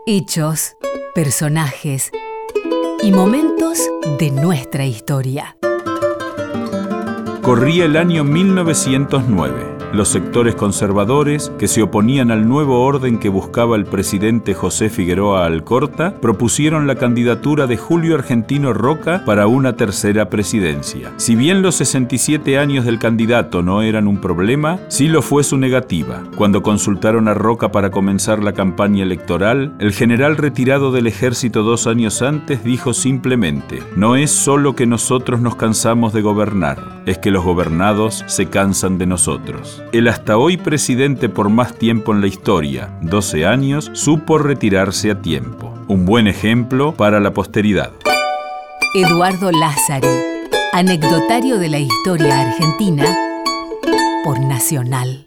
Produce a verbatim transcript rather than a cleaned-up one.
Hechos, personajes y momentos de nuestra historia. Corría el año mil novecientos nueve. Los sectores conservadores, que se oponían al nuevo orden que buscaba el presidente José Figueroa Alcorta, propusieron la candidatura de Julio Argentino Roca para una tercera presidencia. Si bien los sesenta y siete años del candidato no eran un problema, sí lo fue su negativa. Cuando consultaron a Roca para comenzar la campaña electoral, el general retirado del ejército dos años antes dijo simplemente: no es solo que nosotros nos cansamos de gobernar, es que los gobernados se cansan de nosotros. El hasta hoy presidente por más tiempo en la historia, doce años, supo retirarse a tiempo. Un buen ejemplo para la posteridad. Eduardo Lázari, anecdotario de la historia argentina por Nacional.